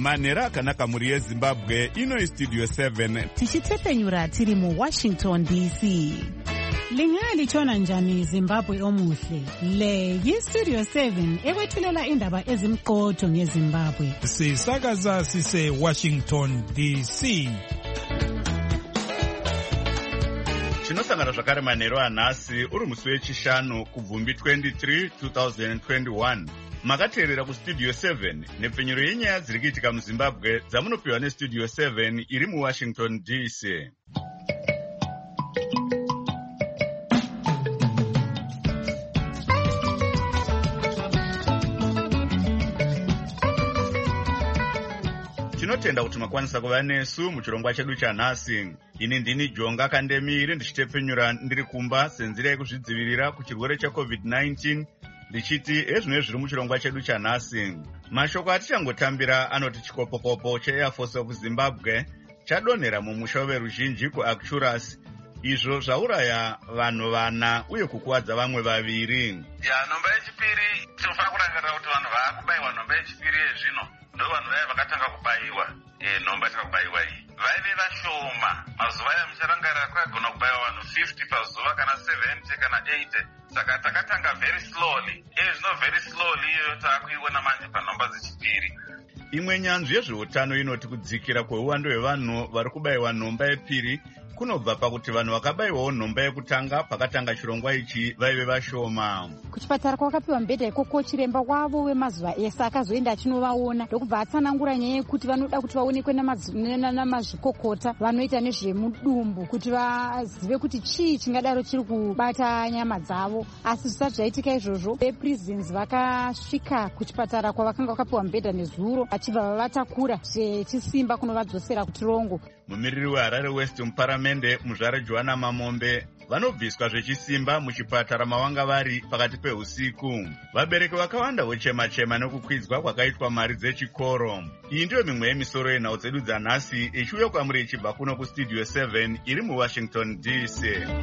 manhero akanaka mhuri yezimbabwe. Ino Studio 7 tichitepfenyura tiri muWashington DC. Lingalitshona njani Zimbabwe omuhle? Le yiStudio 7 ekwethulela indaba ezimqotho ngeZimbabwe. Sisakaza sise Washington DC. Tinosangana zvakare manhero anhasi uri musi wechishanu kubvumbi 23 2021. Makateerera kuStudio 7 nepfenyuro yenyaya dziri kuitika muZimbabwe dzamunopiwa neStudio 7 iri muWashington DC. Tinotenda kuti makwanisa kuva nesu muchirongwa chedu chanhasi. Ini ndini Jonga Kandemiri ndichitepfenyura ndiri kumba senzira yekuzvidzivirira kuchirwere cheCovid-19 ndichiti ezvino zviri muchirongwa chedu chanhasi. Mashoko atichangotambira anoti chikopokopo cheAir Force of Zimbabwe chadonhera mumusha weruzhinji kuActurus, izvo zvauraya vanhu vana uye kukuwadza vamwe vaviri. Nhomba yechipiri tinofanira kurangarira kuti vanhu vaakubayiwa nhomba yechipiri yezvino ndo vanhu vaya vakatanga kubayiwa. Nhomba takabayiwa iyi vaive vashoma. Mazuva aya mucharangarira kwagona kubayiwa vanhu 50 pazuva kana 70 kana 80. Saka takatanga very slowly. Zvino very slowly iyoyo taakuiona manje panhomba dzechipiri. Imwe nyanzvi yezveutano inoti kudzikira kweuwando hwevanhu vari kubayiwa nhomba yepiri kunobva pakuti vanhu vakabayiwawo nhomba yekutanga pakatanga chirongwa ichi vaive vashoma. Kuchipatara kwakapiwa mibhedha ikoko, chiremba wavo wemazuva ese akazoenda achinovaona ndokubva atsanangura nyaya yekuti vanoda kuti vaonekwe namazvikokota vanoita nezvemudumbu kuti vazive kuti chii chingadaro chiri kubata nyama dzavo. Asi zvisati zvaitika izvozvo, veprisons vakasvika kuchipatara kwavakanga vakapiwa mibhedha nezuro vachibva vavatakura zvechisimba kunovadzosera kutirongo. Mumiriri weHarare West muparamende muzvare Johanna Mamombe vanobviswa zvechisimba muchipatara mavanga vari pakati peusiku. Vabereki vakawanda vochema-chema nekukwidzwa kwakaitwa mari dzechikoro. Iyi ndiyo mimwe yemisoro yenhau dzedu dzanhasi ichiuya kwamuri ichibva kuno kuStudio 7 iri muWashington DC.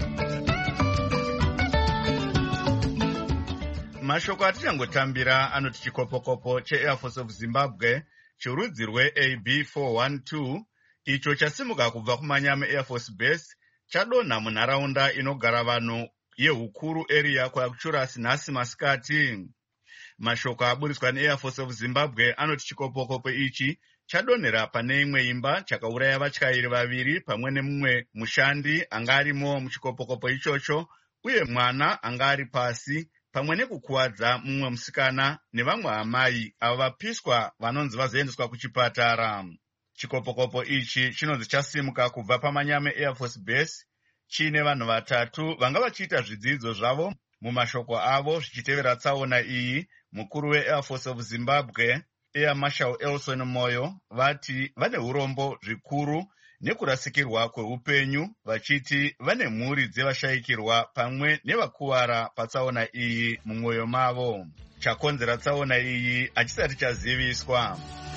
Mashoko atichangotambira anoti chikopokopo cheAir Force of Zimbabwe cherudzi rweAB412 icho chasimuka kubva kumanyama Air Force Base chadonha munharaunda inogara vanhu yeHukuru area kuActurus nhasi masikati. Mashoko aburiswa neAir Force of Zimbabwe anoti chikopokopo ichi chadonhera pane imwe imba chakauraya vatyairi vaviri pamwe nemumwe mushandi anga arimo muchikopokopo ichocho uye mwana anga ari pasi, pamwe nekukuwadza mumwe musikana nevamwe amai avo vapiswa vanonzi vazoendeswa kuchipatara. Chikopokopo ichi chinonzi chasimuka kubva pamanyama Air Force Base chiine vanhu vatatu vanga vachiita zvidzidzo zvavo. Mumashoko avo zvichitevera tsaona iyi, mukuru weAir Force of Zimbabwe Air Marshal Elson Moyo vati vane urombo zvikuru nekurasikirwa kweupenyu, vachiti vane mhuri dzevashayikirwa pamwe nevakuwara patsaona iyi mumwoyo mavo. Chakonzera tsaona iyi hachisati chaziviswa.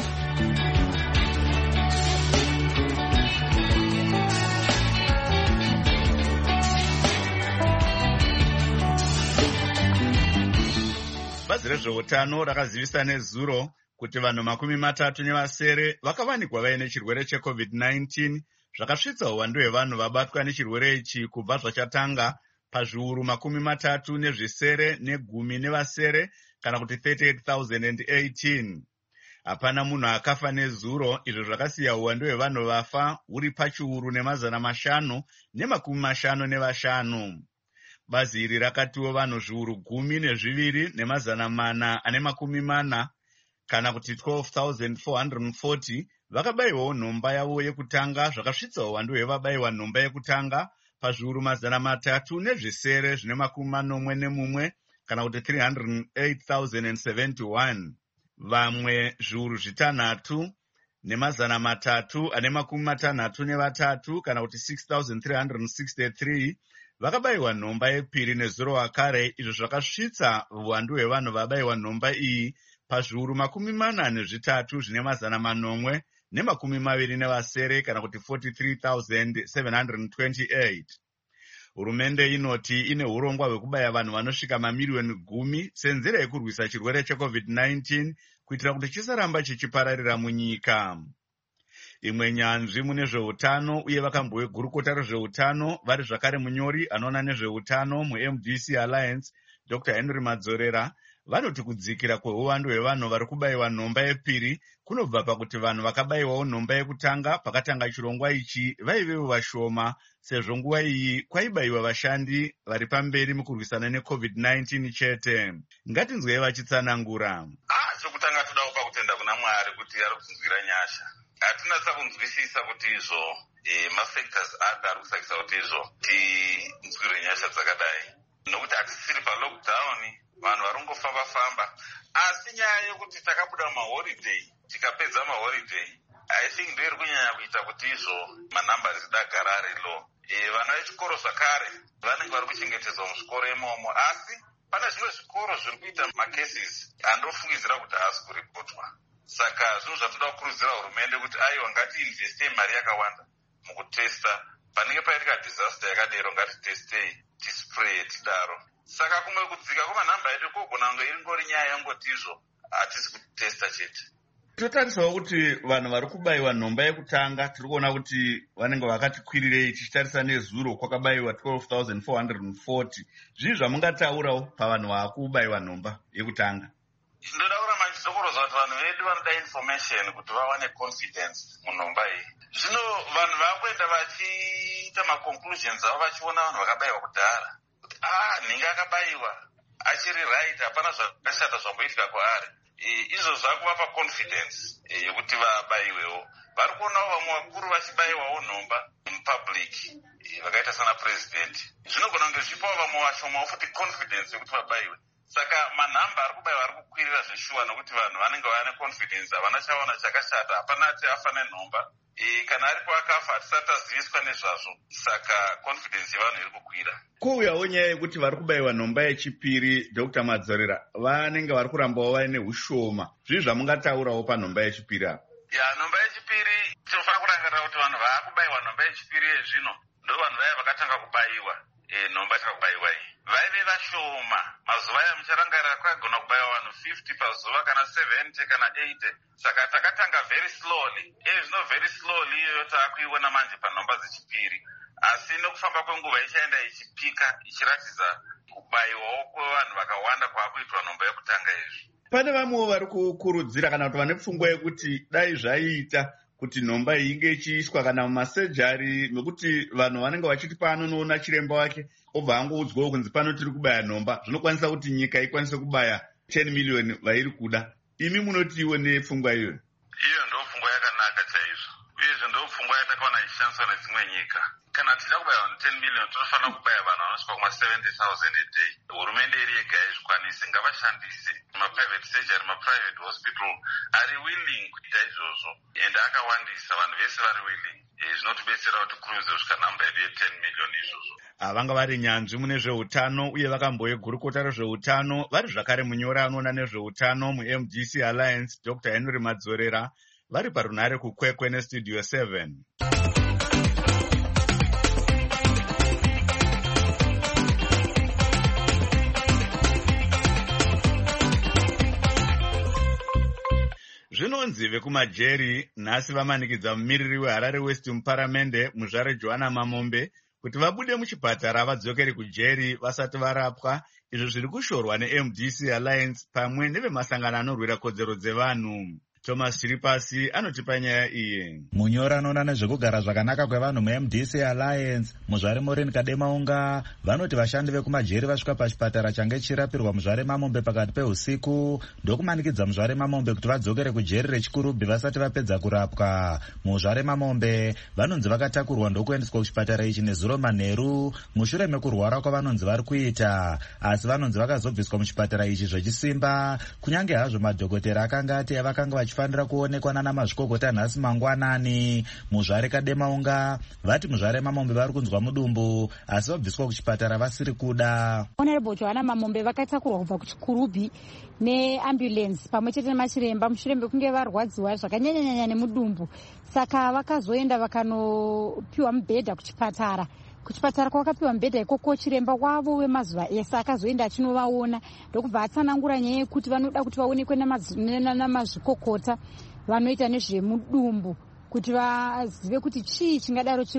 Bazi rezveutano rakazivisa nezuro kuti vanhu 37 vakavanikwa vaine chirwere cheCovid-19 zvakasvitsa uwandu hwevanhu vabatwa nechirwere ichi kubva zvachatanga pazviuru 30 negumi nevasere kana kuti 38,018. Hapana munhu akafa nezuro, izvo zvakasiya uwandu hwevanhu vafa huri pachiuru ne555. Bazi iri rakatiwo vanhu zviuru 10,240 kana kuti 12,440 vakabayiwawo nhomba yavo yekutanga, zvakasvitsa uwandu hwevabayiwa nhomba yekutanga pazviuru 341 kana kuti 308,071. Vamwe zviuru 6,363 kana kuti 6,363 vakabayiwa nhomba yepiri nezuro wakare, izvo zvakasvitsa uwandu hwevanhu vabayiwa nhomba iyi pazviuru 83,827 kana kuti 43,728. Hurumende inoti ine urongwa hwekubaya vanhu vanosvika mamiliyoni 10 senzira yekurwisa chirwere cheCovid-19 kuitira kuti chisaramba chichipararira munyika. Imwe nyanzvi mune zveutano uye vakambo vegurukota rezveutano vari zvakare munyori anoona nezveutano muMDC Alliance Dr. Henry Madzorera vanoti kudzikira kweuwandu hwevanhu vari kubayiwa nhomba yepiri kunobva pakuti vanhu vakabayiwawo nhomba yekutanga pakatanga chirongwa ichi vaivewo vashoma, sezvo nguva iyi kwaibayiwa vashandi vari pamberi mukurwisana neCovid-19 chete. Ngatinzwei vachitsanangura. Chokutanga toda kupa kutenda kuna Mwari kuti ari kutinzwira nyasha. Hatinatsa kunzwisisa kuti izvo mafactors ari kusakisa kuti izvo tinzwire nyasha dzakadai. Nokuti hatisiri palockdown, vanhu vari kungofamba-famba. Asi nyaya yokuti takabuda maholiday, tikapedza maholiday, I think ndo iri kunyanya kuita kuti izvo manambari zidagara ari low. Vana vechikoro zvakare vanenge vari kuchengetedzwa muzvikoro imomo, asi pane zvimwe zvikoro zviri kuita macases andofungidzira kuti haasi kuripotwa. Saka zvinhu zvatoda kukurudzira hurumende kuti aiwa ngatiinvestei mari yakawanda mukutesta. Panenge paitika disaster yakadero ngatitestei, tispray tidaro. Saka kumwe kudzika kwemanhamba edu kogona kunge ingori nyaya yangoti izvo hatisi kutesta chete. Totarisawo kuti vanhu vari kubayiwa nhomba yekutanga tiri kuona kuti vanenge vakati kwirirei tichitarisa nezuro kwakabayiwa 12,440. Zvii zvamungataurawo pavanhu vava kubayiwa nhomba yekutanga? Ndoda kuramba ndichizokoroza kuti vanhu vedu vanoda information kuti vawane confidence munhomba iyi. Zvino vanhu vakuenda vachiita maconclusions avo vachiona vanhu vakabayiwa kudhara kuti nhingi akabayiwa achiri right, hapana zvakashata zvamboitika kwaari. Izvo zvakuvapa confidence yekuti vabayiwewo. Vari kuonawo vamwe vakuru vachibayiwawo nhomba mupublic vakaita sana president. Zvinogona kunge zvipawo vamwe vashomawo futi confidence yekuti vabayiwe. Saka manhamba ari kubayiwa ari kukwirira zveshuwa nokuti vanhu vanenge vane confidence, havana chaona chakashata, hapana ati afa nenhomba. Kana aripo akafa hatisati taziviswa nezvazvo. Saka confidence yevanhu iri kukwira. Kouyawo nyaya yekuti vari kubayiwa nhomba yechipiri, Dr. Madzorera, vanenge vari kurambawo vaine ushoma. Zvii zvamungataurawo panhomba yechipiri apa? Nhomba yechipiri tinofanira kurangarira kuti vanhu vaakubayiwa nhomba yechipiri yezvino ndo vanhu vaya vakatanga kubayiwa nhomba takakubayiwa iyi. Vaive vashoma. Mazuva aya mucharangarira kwagona kubayiwa vanhu 50 pazuva kana 70 kana 80. Saka takatanga very slowly. Zvino very slowly iyoyo taakuiona manje panhomba dzechipiri. Asi nokufamba kwenguva ichaenda ichipika ichiratidza kubayiwawo kwevanhu vakawanda kwaakuitwa nhomba yekutanga izvi. Pane vamwewo vari kukurudzira kana kuti vane pfungwa yekuti dai zvaiita kuti nhomba iyi inge ichiiswa kana mumasejari, nokuti vanhu vanenge vachiti paanonoona chiremba wake obva angoudzwawo kunzi pano tiri kubaya nhomba, zvinokwanisa kuti nyika ikwanise kubaya 10 million vairi kuda. Imi munotiwo nepfungwa iyoyo? Iyo ndo pfungwa yakanaka chaizvo, uyezve ndo pfungwa yatakaona ichishandiswa nedzimwe nyika. Kana tichida kubaya vanhu 10 million tonofanira kubaya vanhu vanosvika kuma-70,000 a day. Hurumende iri yega yaizvikwanise, ngavashandise maprivate surgery, maprivate hospital ari willing kuita izvozvo, ende akawandisa, vanhu vese vari willing. Zvinotibetsera kuti kuruze kusvika namba yedu ye10 million izvozvo. Vanga vari nyanzvi mune zveutano uye vakamboye gurukota rezveutano vari zvakare munyori anoona nezveutano muMDC Alliance Dr. Henry Madzorera vari parunhare kukwekwe nestudio 7. Zvinonzi vekumajeri nhasi vamanikidza mumiriri weHarare West muparamende muzvare Johanna Mamombe kuti vabude muchipatara vadzokere kujeri vasati varapwa, izvo zviri kushorwa neMDC Alliance pamwe nevemasangano anorwira kodzero dzevanhu. Thomas Chiripasi anotipa nyaya iyi. Munyori anoona nezvekugara zvakanaka kwevanhu muMDC Alliance muzvare Maureen Kademaunga vanoti vashandi vekumajeri vasvika pachipatara change chirapirwa muzvare Mamombe pakati peusiku ndokumanikidza muzvare Mamombe kuti vadzokere kujeri reChikurubi vasati vapedza kurapwa. Muzvare Mamombe vanonzi vakatakurwa ndokuendeswa kuchipatara ichi nezuro manheru mushure mekurwara kwavanonzi vari kuita, asi vanonzi vakazobviswa muchipatara ichi zvechisimba kunyange hazvo madhokotera akanga ati vakanga vachifanira kuonekwa nana mazvikokota nhasi mangwanani. Muzvare Kademaunga vati muzvare Mamombe vari kunzwa mudumbu asi vabviswa kuchipatara vasiri kuda. Honorable Johanna Mamombe vakatakurwa kubva kuChikurubi neambulance pamwe chete nemachiremba mushure mekunge varwadziwa zvakanyanyanyanya nemudumbu, saka vakazoenda vakanopiwa mubhedha kuchipatara kuchipatara kwakapiwa mubhedha ikoko chiremba wavo wemazuva ese akazoenda achinovaona ndokubva atsanangura nyaya yekuti vanoda kuti vaonekwe namazvikokota vanoita nezvemudumbu kuti vazive kuti chii chingadaro chiri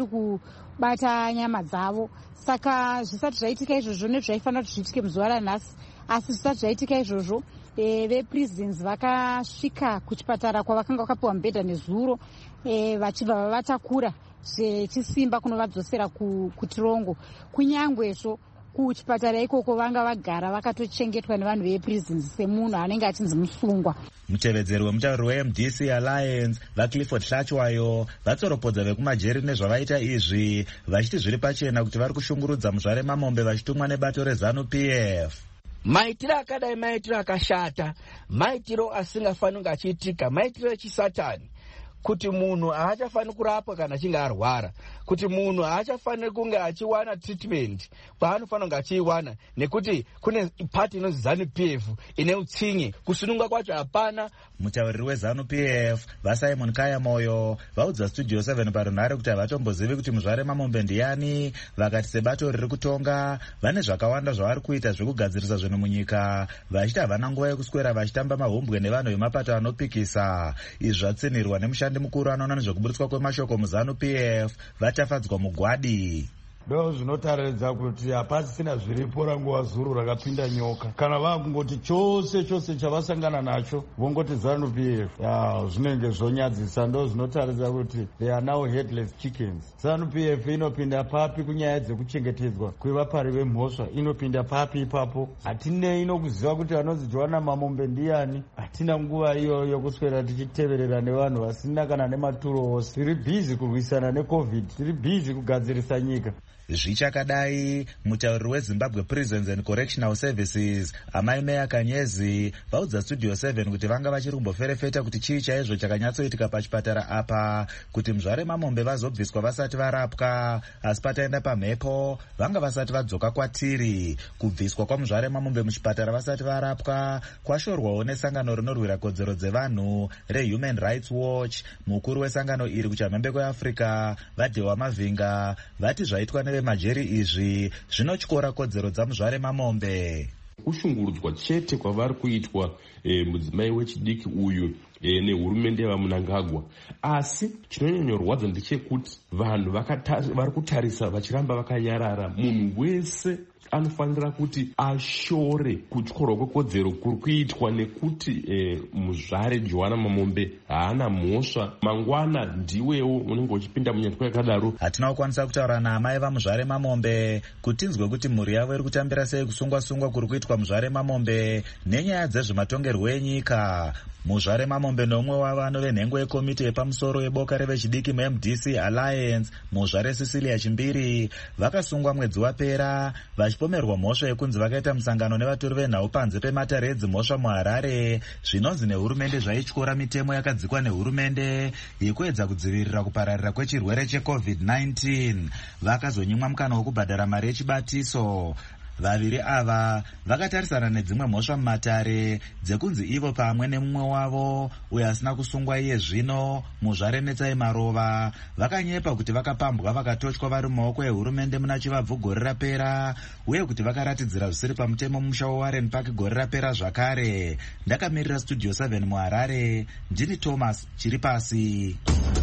kubata nyama dzavo. Saka zvisati zvaitika izvozvo nezvaifanira kuti zviitike muzuva ranhasi, asi zvisati zvaitika izvozvo veprisons vakasvika kuchipatara kwavakanga vakapiwa mubhedha nezuro vachibva vavatakura zvechisimba kunovadzosera kuTrongo. Kunyangwezvo kuchipatara ikoko vanga vagara vakatochengetwa nevanhu veprisons semunhu anenge achinzi musungwa. Mutevedzeri wemutauri weMDC Alliance vaClifford Hlachwayo vatsoropodza vekumajeri nezvavaita izvi vachiti zviri pachena kuti vari kushungurudza muzvare mamombe vachitumwa nebato reZANU-PF. Maitiro akadai maitiro akashata, maitiro asingafaniri kunge achiitika, maitiro echisatani, kuti munhu haachafaniri kurapwa kana achinge arwara, kuti munhu haachafaniri kunge achiwana treatment kwaanofanira kunge achiiwana, nekuti kune pati inonzi ZANU-PF ine utsinye, kusununga kwacho hapana. Mutauriri weZANU-PF vaSimon Kayamoyo vaudza Studio 7 parunhare kuti havatombozivi kuti muzvare mamombe ndiani, vakati sebato riri kutonga vane zvakawanda zvavari kuita zvekugadzirisa zvinhu munyika, vachiti havana nguva yekuswera vachitamba mahombwe nevanhu vemapato anopikisa. Izvi zvatsinirwa nemushandi mukuru anoona nezvekuburitswa kwemashoko muZANU-PF Vatafadzwa Mugwadi. Ndo zvinotaridza kuti hapasisina zviripo ranguva zuru rakapinda nyoka. Kana vakungoti chose chavasangana nacho vongoti ZANU-PF, zvinenge zvonyadzisa. Ndo zvinotaridza kuti they are now headless chickens. ZANU-PF inopinda papi kunyaya dzekuchengetedzwa kwevapari vemhosva, inopinda papi ipapo. Hatinei inokuziva kuti anonzi Joana Mamombe ndiani. Hatina nguva iyo yokuswera tichiteverera nevanhu vasina kana nematuro ose. Tiri busy kurwisana neCovid, tiri busy kugadzirisa nyika. Zvichakadai, mutauriri weZimbabwe Prisons and Correctional Services Amai Meya Kanyezi vaudza Studio 7 kuti vanga vachiri kumboferefeta kuti chii chaizvo chakanyatsoitika pachipatara apa, kuti muzvare mamombe vazobviswa vasati varapwa, asi pataenda pamhepo vanga vasati vadzoka kwatiri. Kubviswa kwamuzvare mamombe muchipatara vasati varapwa kwashorwawo nesangano rinorwira kodzero dzevanhu reHuman Rights Watch. Mukuru wesangano iri kuchamhembe kweAfrica Vadewa Mavinga vati zvaitwa nevemajeri izvi zvinotyora kodzero dzamuzvare mamombe. Kushungurudzwa chete kwavari kuitwa mudzimai wechidiki uyu nehurumende yevaMnangagwa, asi chinonyanyorwadza ndechekuti vanhu vari kutarisa vachiramba vakanyarara. Munhu wese anofanira kuti ashore kutyorwa kwekodzero kuri kuitwa, nekuti muzvare Joana Mamombe haana mhosva. Mangwana ndiwewo unenge uchipinda munyatwa yakadaro. Hatina kukwanisa kutaura naamai vamuzvare mamombe kuti tinzwe kuti mhuri yavo iri kutambira sei kusungwa-sungwa kuri kuitwa muzvare mamombe nenyaya dzezvematongerwo enyika. Muzvare mamombe nomwe wavano venhengo yekomiti yepamusoro yeboka revechidiki muMDC Alliance, muzvare Cecilia Chimbiri, vakasungwa mwedzi wapera vachipomerwa mhosva yekunzi vakaita musangano nevatori venhau panze pematare edzimhosva muHarare, zvinonzi nehurumende zvaityora mitemo yakadzikwa nehurumende yekuedza kudzivirira kupararira kwechirwere cheCovid-19. Vakazonyimwa mukana wokubhadhara mari yechibatiso. Vaviri ava vakatarisana nedzimwe mhosva mumatare dzekunzi ivo pamwe nemumwe wavo uyo asina kusungwa iye zvino muzvare Netsai Marova vakanyepa kuti vakapambwa vakatotywa vari mumaoko ehurumende muna Chivabvu gore rapera, uye kuti vakaratidzira zvisiri pamutemo mumusha weWarren Park gore rapera zvakare. Ndakamirira Studio 7 muHarare, ndini Thomas Chiripasi.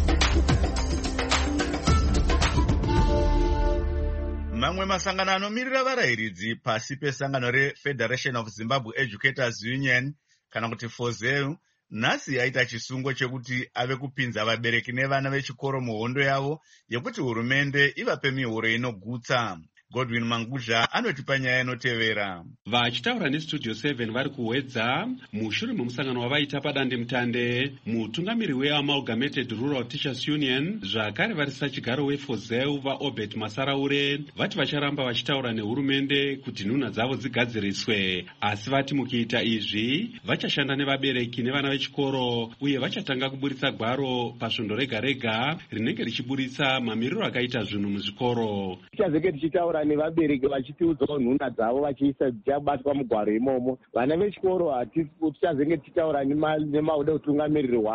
Mamwe masangano anomirira varayiridzi pasi pesangano reFederation of Zimbabwe Educators Union kana kuti FOZEU nhasi aita chisungo chekuti ave kupinza vabereki nevana vechikoro muhondo yavo yekuti hurumende ivape mihoro inogutsa. Godwin Mangudla anotipa nyaya inotevera. Vachitaura neStudio 7 vari kuwedza mushure memusangano wavaita padandemutande, mutungamiri weAmalgamated Rural Teachers Union zvakare varisisa chigaro weFOZEU vaObert Masaraure vati vacharamba vachitaura nehurumende kuti nhunha dzavo dzigadziriswe, asi vati mukiita izvi vachashanda nevabereki nevana vechikoro uye vachatanga kuburitsa gwaro pasvondo rega rega rinenge richiburitsa mamiriro akaita zvinhu muzvikoro. Nevabereki vachitiudzawo nhunha dzavo vachiisa dzichabatwa mugwaro imomo. Vana vechikoro tichazenge tichitaura nemauda utungamiriri hwavo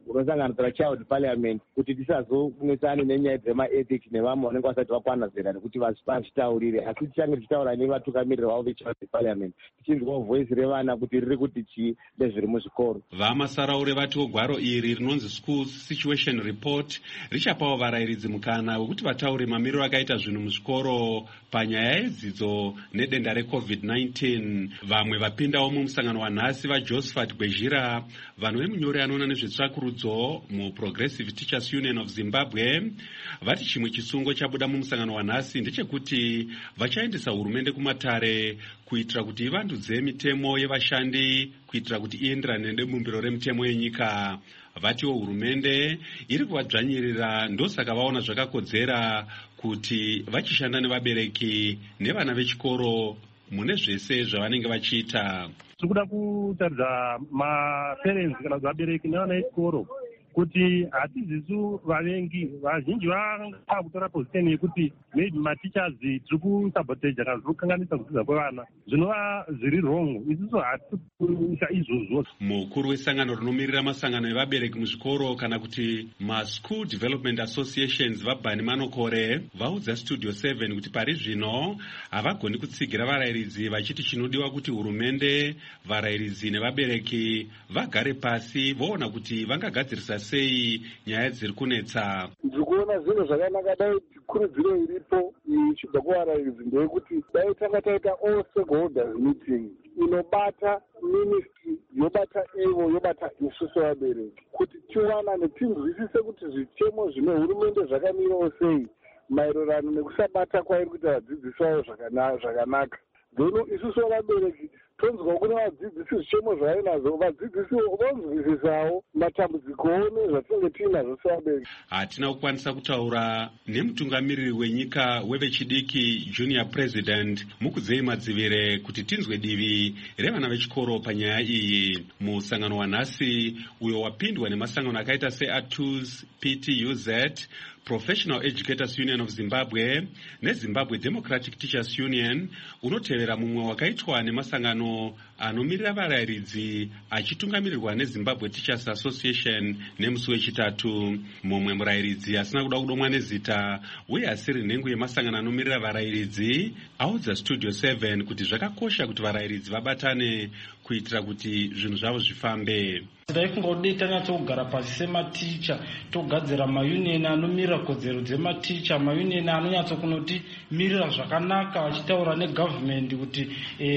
unosanganisira child parliament kuti tisazokunesana nenyaya dzemaethics nevamwe vanenge vasati vakwana zera nekuti vazvitaurire, asi tichange tichitaura nevatukamiriri vavo vechild parliament tichinzwawo voice revana kuti riri kuti chii nezviri muzvikoro. Vamasaraure vatiwo gwaro iri rinonzi School Situation Report richapawo varayiridzi mukana wekuti vataure mamiriro akaita zvinhu muzvikoro panyaya yedzidzo nedenda reCovid-19. Vamwe vapindawo mumusangano wanhasi vaJosephat Gwezhira, vanhu vemunyori anoona nezvetsvakurudzo muProgressive Teachers Union of Zimbabwe, vati chimwe chisungo chabuda mumusangano wanhasi ndechekuti vachaendesa hurumende kumatare kuitira kuti ivandudze mitemo yevashandi kuitira kuti ienderane nebumbiro remitemo yenyika. Vatiwo hurumende iri kuvadzvanyirira, ndosaka vaona zvakakodzera kuti vachishanda nevabereki nevana vechikoro mune zvese zvavanenge vachiita. Tikuda kutaridza maparents kana kuti vabereki nevana vechikoro kuti hatizisu vavengi vazhinji vanga kutora position yekuti maybe mateachers tiri kusabotage kana zviri kukanganisa kudzidza kwevana zvinova zviri wrong. Isusu hatisi kuita izvozvo. Mukuru wesangano rinomirira masangano evabereki muzvikoro kana kuti maSchool Development Associations vaBhani Manokore vaudza Studio 7 kuti pari zvino havagoni kutsigira varayiridzi, vachiti chinodiwa kuti hurumende, varayiridzi nevabereki vagare pasi voona kuti vangagadzirisa sei nyaya dziri kunetsa. Ndikuona zvinhu zvakanaka dai kurudziro iripo ichibva kuvarayiridzi ndeyekuti dai tanga taita all stakeholders meeting inobata ministry, yobata evo, yobata isusu vabereki, kuti tiwanane tinzwisise kuti zvitemo zvine hurumende zvakamirawo sei maererano nekusabata kwairi kuti vadzidzisi vavo zvakanaka. Dzono isusu vabereki tonzwa kune vadzidzisi zvitemo zvainazvo, vadzidzisi vonzwisisawo matambudziko nezvatinenge tiinazvo sevabereki. Hatina kukwanisa kutaura nemutungamiriri wenyika wevechidiki junior president Mukudzei Madzivire kuti tinzwe divi revana vechikoro panyaya iyi. Musangano wanhasi uyo wapindwa nemasangano akaita seATUS, PTUZ, Professional Educators Union of Zimbabwe neZimbabwe Democratic Teachers Union unotevera mumwe wakaitwa nemasangano anomirira varayiridzi achitungamirirwa neZimbabwe Teachers Association nemusi wechitatu. Mumwe murayiridzi asina kuda kudomwa nezita uye asiri nhengo yemasangano anomirira varayiridzi audza Studio 7 kuti zvakakosha kuti varayiridzi vabatane kuitira kuti zvinhu zvavo zvifambe. Dai kungode tanyatsogara pasi sematicha togadzira maunion anomirira kodzero dzematicha, maunion anonyatsokunoti mirira zvakanaka vachitaura negovernment kuti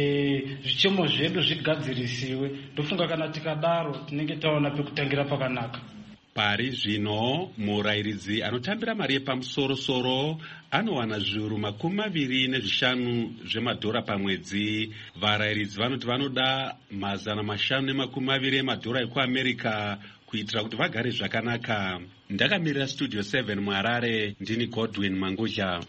zvichemo zvedu zvigadzirisiwe. Ndofunga kana tikadaro tinenge taona pekutangira pakanaka. Pari zvino murayiridzi anotambira mari yepamusoro-soro anowana zviuru 25 zvemadhora pamwedzi. Varayiridzi vanoti vanoda 520 emadhora ekuAmerica kuitira kuti vagare zvakanaka. Ndakamirira Studio 7 muHarare, ndini Godwin Manguzha.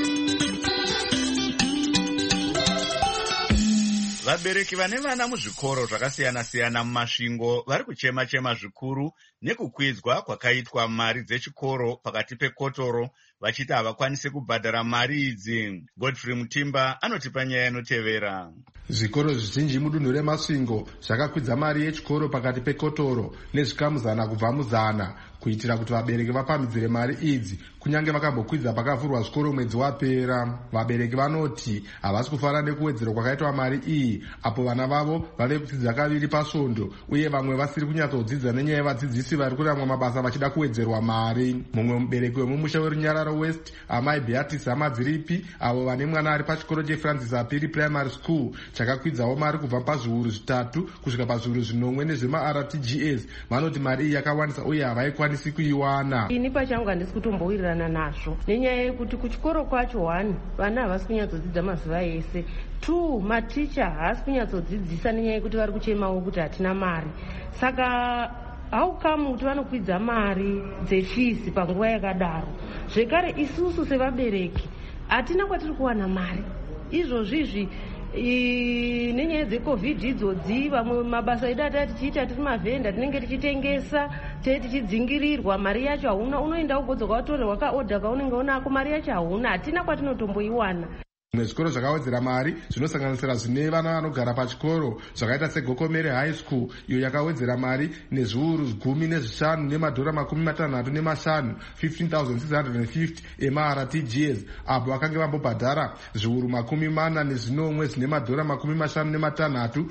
Vabereki vane vana muzvikoro zvakasiyana-siyana mumasvingo vari kuchema-chema zvikuru nekukwidzwa kwakaitwa mari dzechikoro pakati pekotoro, vachiti havakwanisi kubhadhara mari idzi. Godfrey Mutimba anotipa nyaya inotevera. Zvikoro zvizhinji mudunhu remasvingo zvakakwidza mari yechikoro pakati pekotoro nezvikamu 100 kubva mu100 kuitira kuti vabereki vapamhidzire mari idzi, kunyange vakambokwidza pakavhurwa zvikoro mwedzi wapera. Vabereki vanoti havasi kufara nekuwedzerwa kwakaitwa mari iyi, apo vana vavo vave kudzidza kaviri pasvondo uye vamwe vasiri kunyatsodzidza nenyaya yevadzidzisi vari kuramwa mabasa vachida kuwedzerwa mari. Mumwe mubereki wemumusha weRunyararo West, amai Beatrice Amadziripi, avo vane mwana ari pachikoro cheFrancis Apiri Primary School chakakwidzawo mari kubva pazviuru 3 kusvika pazviuru 9 nezvemaRTGS, vanoti mari iyi yakawanisa uye havaikwanisi kuiwana. Ini pachangu handisi kutombowirirana nazvo nenyaya yekuti kuchikoro kwacho 1 vana havasi kunyatsodzidza mazuva ese, 2 maticha haasi kunyatsodzidzisa nenyaya yekuti vari kuchemawo kuti hatina mari. Saka haukamu kuti vanokwidza mari dzefisi panguva yakadaro. Zvekare isusu sevabereki hatina kwatiri kuwana mari izvozvizvi. Nenyaya dzeCovid idzodzi vamwe mabasa edu atati tichiita tiri mavhenda tinenge tichitengesa tichidzingirirwa, mari yacho hauna, unoenda ugodzoka watorerwa kaodha kaunenge unako, mari yacho hauna, hatina kwatinotomboiwana. Zvimwe zvikoro zvakawedzera mari zvinosanganisira zvine vana vanogara pachikoro zvakaita seGokomere High School iyo yakawedzera mari nezviuru 15 nemadhora 65 15,650 emaRTGS apo vakange vambobhadhara zviuru 40 zvine madhora 56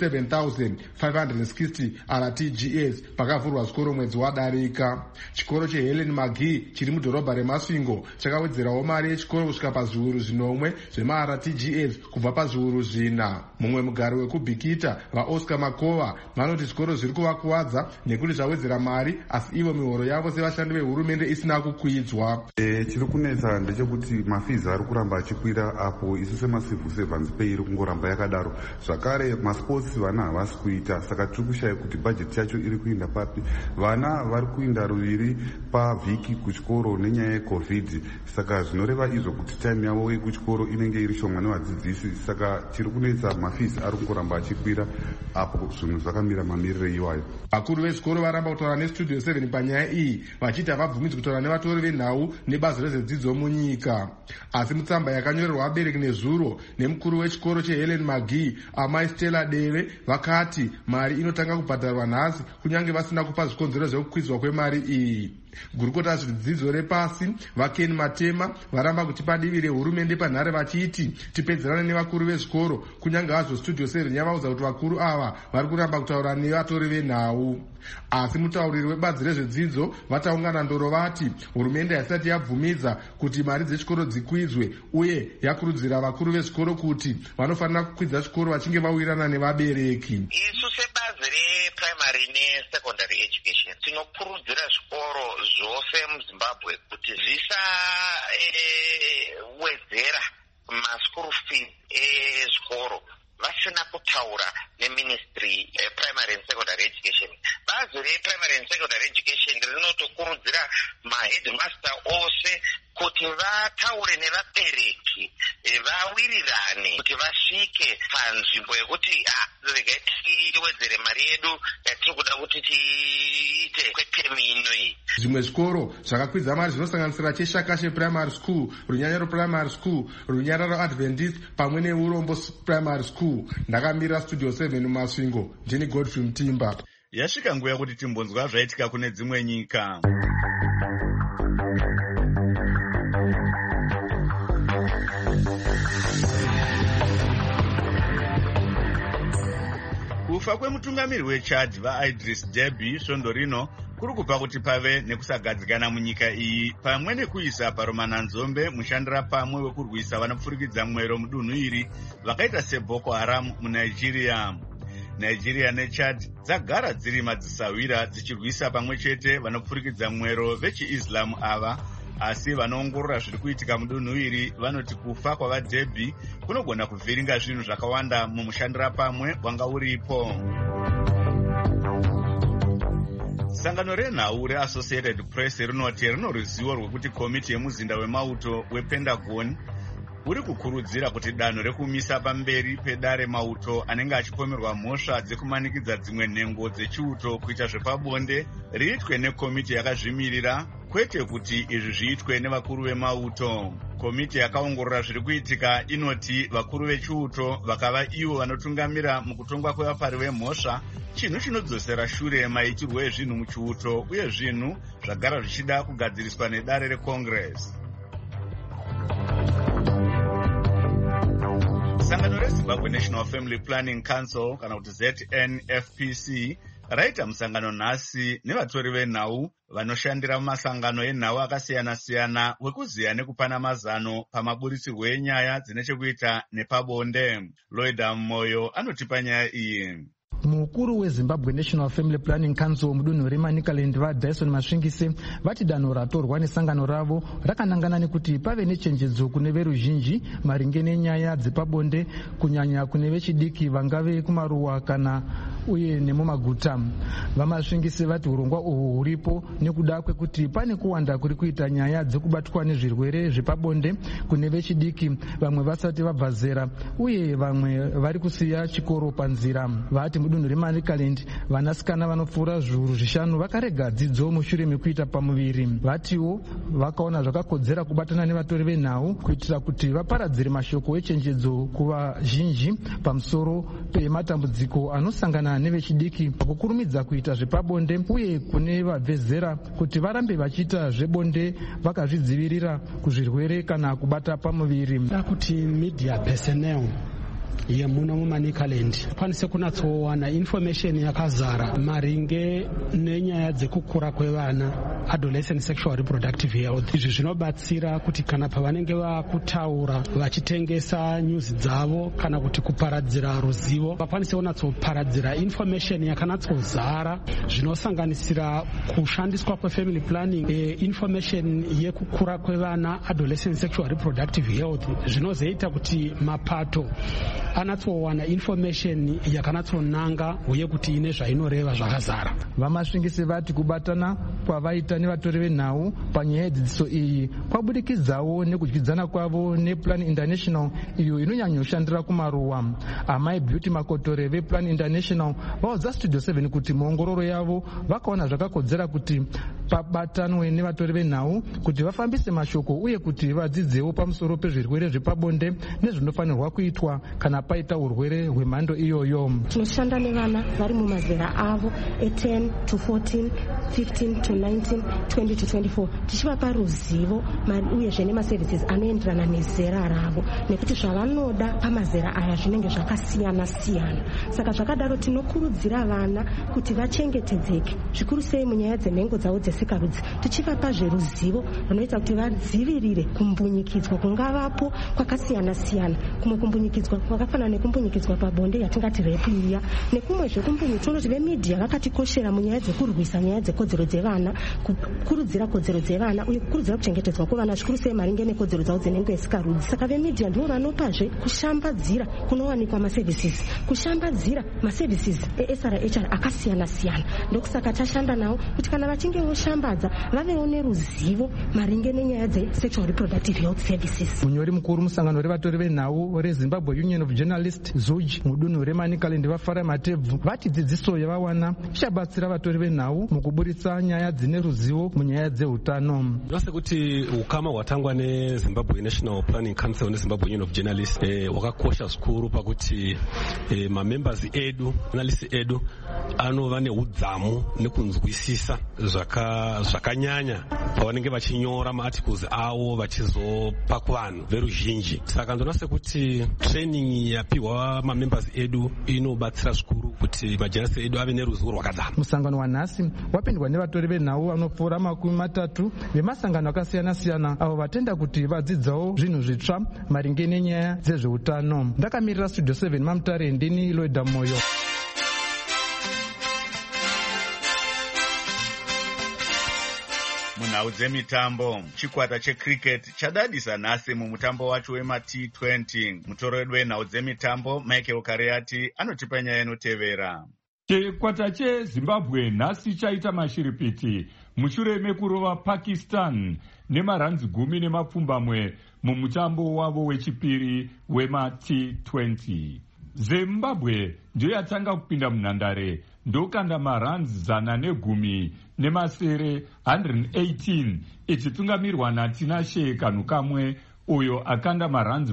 47,560 RTGS pakavhurwa zvikoro mwedzi wadarika. Chikoro cheHelen McGee chiri mudhorobha reMasvingo chakawedzerawo mari yechikoro kusvika pazviuru 10 zvemaRTGS kubva pazviuru 4. Mumwe mugari wekubhikita vaOscar Makova vanoti zvikoro zviri kuvakuwadza nekuti zvawedzera mari asi ivo mihoro yavo sevashandi vehurumende isina kukwidzwa. Chiri kunetsa ndechekuti mafizi ari kuramba achikwira apo isu semacivil servants pay iri kungoramba yakadaro. Zvakare masports vana havasi kuita saka tiri kushaya kuti bhajeti yacho iri kuenda papi. Vana vari kuenda ruviri pavhiki kuchikoro nenyaya yeCovid saka zvinoreva izvo kuti time yavo yekuchikoro inenge iri shoma nevadzidzisi saka chiri kunetsa mafizi ari kungoramba achikwira apo zvinhu zvakamira mamirire iwayo. Vakuru vezvikoro varamba kutaura neStudio 7 panyaya iyi vachiti havabvumidzwi kutaura nevatori venhau nebazi rezvedzidzo munyika. Asi mutsamba yakanyorerwa vabereki nezuro nemukuru wechikoro cheHelen McGee amai Stella Deve vakati mari inotanga kubhadharwa nhasi kunyange vasina kupa zvikonzero zvekukwidzwa kwemari iyi. Gurukota zvidzidzo repasi vaKen Matema varamba kuti padivi rehurumende panhare vachiti tipedzerane nevakuru vezvikoro kunyange hazvo Studio 7 yavaudza kuti vakuru ava vari kuramba kutaura nevatori venhau. Asi mutauriri webazi rezvedzidzo vataungana ndoro vati hurumende haisati yabvumidza kuti mari dzechikoro dzikwidzwe uye yakurudzira vakuru vezvikoro kuti vanofanira kukwidza chikoro vachinge vawirirana nevabereki. Isu sebazi reprimary nesecondary education tinokurudzira zvikoro zvose muZimbabwe kuti zvisawedzera maschool fees ezvikoro vasina kutaura neministry primary and secondary education. Bazi reprimary and secondary education rinotokurudzira maheadmaster ose kuti vataure nevabereki vawirirane kuti vasvike panzvimbo yekuti regai tiwedzere mari yedu yatiri kuda kuti tiite kwetemi ino iyi. Zvimwe zvikoro zvakakwidza mari zvinosanganisira cheShakashe Primary School, Runyanyaro Primary School, Runyararo Adventist pamwe neUrombo Primary School. Ndakamira Studio 7 muMasvingo, ndini Godfrey Mutimba. Yasvika nguva kuti timbonzwa zvaitika kune dzimwe nyika. Kufa kwemutungamiri weChad vaIdris Deby svondo rino kuri kupa kuti pave nekusagadzikana munyika iyi pamwe nekuisa paromananzombe mushandira pamwe wekurwisa vanopfurikidza mwero mudunhu iri vakaita seBoko Haram muNigeria. Nigeria neChad dzagara dziri madzisawira dzichirwisa pamwe chete vanopfurikidza mwero vechiIslam ava, asi vanoongorora zviri kuitika mudunhu iri vanoti kufa kwavaDeby kunogona kuvhiringa zvinhu zvakawanda mumushandira pamwe wanga uripo. Sangano renhau reAssociated Press rinoti rino ruzivo rwekuti komiti yemuzinda wemauto wePentagon uri kukurudzira kuti danho rekumisa pamberi pedare mauto anenge achipomerwa mhosva dzekumanikidza dzimwe nhengo dzechiuto kuita zvepabonde riitwe nekomiti yakazvimirira kwete kuti izvi zviitwe nevakuru vemauto. Komiti yakaongorora zviri kuitika inoti vakuru vechiuto vakava ivo vanotungamira mukutongwa kwevapari vemhosva, chinhu chinodzosera shure maitirwo ezvinhu muchiuto uye zvinhu zvagara zvichida kugadziriswa nedare reCongress. Sangano reZimbabwe National Family Planning Council kana kuti ZNFPC raita musangano nhasi nevatori venhau vanoshandira mumasangano enhau akasiyana-siyana wekuziya nekupana mazano pamaburisirwo enyaya dzine chekuita nepabonde. Lloyd Moyo anotipa nyaya iyi. Mukuru weZimbabwe National Family Planning Council mudunhu reManicaland vaDyson Masvingise vati danho ratorwa nesangano ravo rakanangana nekuti pave nechenjedzo kune veruzhinji maringe nenyaya dzepabonde kunyanya kune vechidiki vangave kumaruwa kana uye nemumaguta. Vamasvingisi vati urongwa uhwu huripo nekuda kwekuti pane kuwanda kuri kuita nyaya dzekubatwa nezvirwere zvepabonde kune vechidiki, vamwe vasati vabva zera uye vamwe vari kusiya chikoro panzira. Vati mudunhu reMaricaland vanasikana vanopfuura zviuru 5 vakarega dzidzo mushure mekuita pamuviri. Vatiwo vakaona zvakakodzera kubatana nevatori venhau kuitira kuti vaparadzire mashoko echenjedzo kuvazhinji pamusoro pematambudziko anosangana nevechidiki pakukurumidza kuita zvepabonde uye kune vabve zera kuti varambe vachiita zvebonde vakazvidzivirira kuzvirwere kana kubata pamuviri. Kuti media personnel yemuno muManicaland kwanise kunatsowana information yakazara maringe nenyaya dzekukura kwevana, adolescent sexual reproductive health. Izvi zvinobatsira kuti kana pavanenge vakutaura vachitengesa news dzavo kana kuti kuparadzira ruzivo vakwanise kunatsoparadzira information yakanatsodzara zvinosanganisira kushandiswa kwefamily planning, information yekukura kwevana, adolescent sexual reproductive health, zvinozoita kuti mapato anatsowana information yakanatsonanga uye kuti ine zvainoreva zvakazara. Vamasvingisi vati kubatana kwavaita nevatori venhau panyaya yedzidziso iyi kwabudikidzawo nekudyidzana kwavo nePlan International iyo inonyanyoshandira kumaruwa. Amai Beauty Makotore vePlan International vaudza Studio 7 kuti muongororo yavo vakaona zvakakodzera kuti pabatanwe nevatori venhau kuti vafambise mashoko uye kuti vadzidzewo pamusoro pezvirwere zvepabonde nezvinofanirwa kuitwa kana paita urwere hwemhando iyoyo. Tinoshanda nevana vari mumazera avo 10 to 14, 15 to 19, 20 to 24 tichivapa ruzivo uyezve nemaservices anoenderana nezera ravo nekuti zvavanoda pamazera aya zvinenge zvakasiyana siyana. Saka zvakadaro tinokurudzira vana kuti vachengetedzeke zvikuru sei munyaya dzenhengo dzavo dzesikarudzi, tichivapa zveruzivo runoita kuti vadzivirire kumbunyikidzwa kungavapo kwakasiyana siyana, kumwe kumbunyikidzwa kwakafanana nekumbunyikidzwa pabonde yatingati repu iya, nekumwe zvekumbunyikidzwa. Tonoti vemedia vakatikoshera munyaya dzekurwisa nyaya dzekodzero dzevana, kukurudzira kodzero dzevana uye kukurudzira kuchengetedzwa kwevana zvikuru sei maringe nekodzero dzavo dzenhengo yesikarudzi. Saka vemedia ndivo vanopazve kushambadzira kunowanikwa maservices, kushambadzira maservices eSRHR akasiyana siyana. Ndokusaka tashanda navo kuti kana vachinge voshambadza vavewo neruzivo maringe nenyaya dzesexual reproductive health services. Munyori mukuru musangano revatori venhau reZimbabwe Union of Journalists ZUJ mudunhu reManicaland vafara matebvu vati dzidziso yavawana ichabatsira vatori venhau mukuburitsa nyaya dzine ruzivo munyaya dzeutano. Ndose kuti ukama hwatangwa neZimbabwe National Planning Council neZimbabwe Union of Journalists wakakosha zvikuru pakuti mamembers edu, journalists edu anova neudzamu nekunzwisisa zvakanyanya pavanenge vachinyora maarticles avo vachizopa kuvanhu veruzhinji. Saka ndonase kuti training yapiwa mamembers edu inobatsira zvikuru kuti majournalists edu ave neruzivo rwakadzama. Musangano wanhasi wapindwa nevatori venhau vanopfuura 30 vemasangano akasiyana siyana avo vatenda kuti vadzidzawo zvinhu zvitsva maringe nenyaya dzezveutano. Ndakamirira Studio 7 Mamutare, ndini Loida Moyo. Munhau dzemitambo, chikwata checricket chadadisa nhasi mumutambo wacho wemaT20. Mutoro wedu wenhau dzemitambo Michael Kariati anotipa nyaya inotevera. Chikwata cheZimbabwe nhasi chaita mashiripiti mushure mekurova Pakistan nemaranzi 10 mumutambo wavo wechipiri wemaT20. Zimbabwe ndiyo yatanga kupinda munhandare ndokanda maranzi 110 118 ichitungamirwa naTinashe Kanukamwe uyo akanda maranzi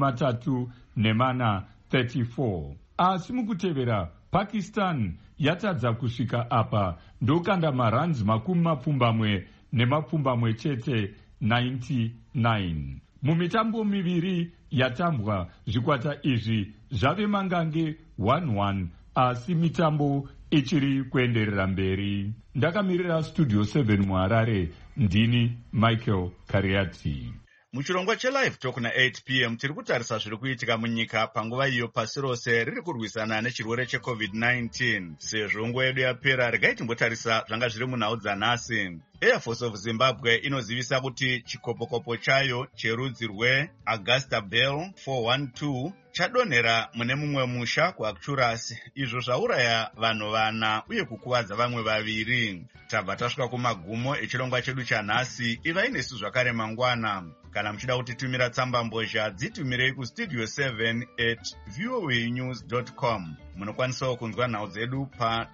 34 34. Asi mukutevera Pakistan yatadza kusvika apa ndokanda maranzi 70 chete 99. Mumitambo miviri yatambwa zvikwata izvi zvave mangange 1-1 asi mitambo ichiri kuenderera mberi. Ndakamirira Studio 7 muHarare, ndini Michael Kariati. Muchirongwa cheLive Talk na8 p.m. tiri kutarisa zviri kuitika munyika panguva iyo pasi rose riri kurwisana nechirwere cheCovid-19. Sezvo nguva yedu yapera, regai timbotarisa zvanga zviri munhau dzanhasi. Air Force of Zimbabwe inozivisa kuti chikopokopo chayo cherudzi rweAugusta Bell 412 chadonhera mune mumwe musha kuActurus, izvo zvauraya vanhu 4 uye kukuvadza vamwe 2. tabva tasvika kumagumo echirongwa chedu chanhasi. ivai nesu zvakare mangwana. Kana muchida kutitumira tsamba mbozha, dzitumirei kustudio 7@voanews.com. munokwanisawo kunzwa nhau dzedu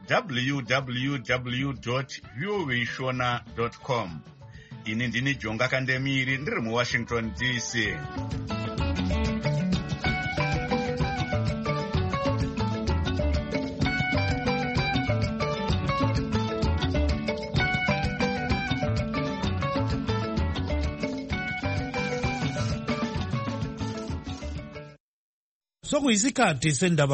pa www.voashona.com. ini ndini Jonga Kandemiri ndiri muWashington DC. Sokuyisikhathi sendaba